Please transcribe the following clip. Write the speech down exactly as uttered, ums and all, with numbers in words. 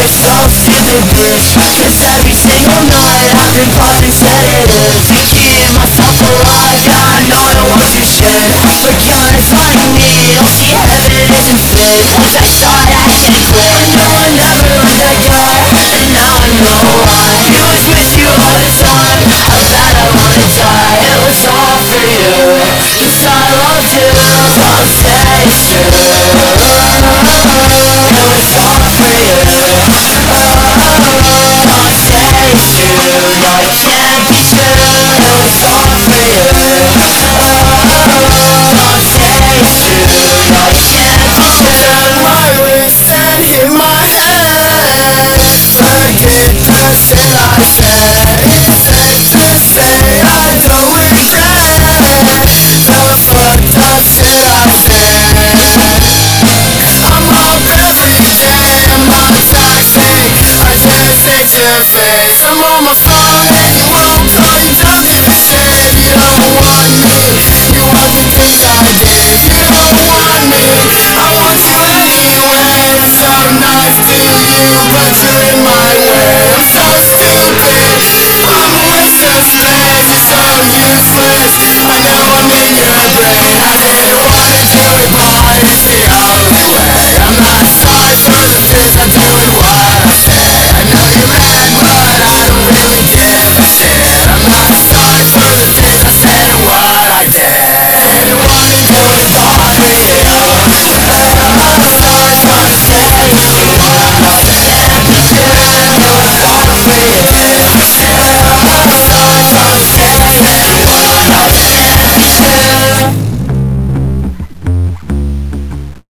So stupid bitch, cause every single night I've been plotting sedative, thinking myself alive. Yeah, I know I don't want your shit, but God, it's like me, don't see evidence instead. Wish I saw that shit clear. No, I never let that guy, and now I know why. I always miss you all the time, how bad I wanna die. It was all for you, cause I loved you. I'll say it's true. It was all for you. I'll say it's true. No, it can't be true. It was all for you. I'll say it's true. No, it can't be true. My wrist and in my head, forget the shit I said. Safe to say I don't regret the fucked up shit I said. I'm up every day, my tax day, I can't face your face. I'm almost on it, you won't call, you tell me to shave. You don't want me, you want me cause I did. You don't want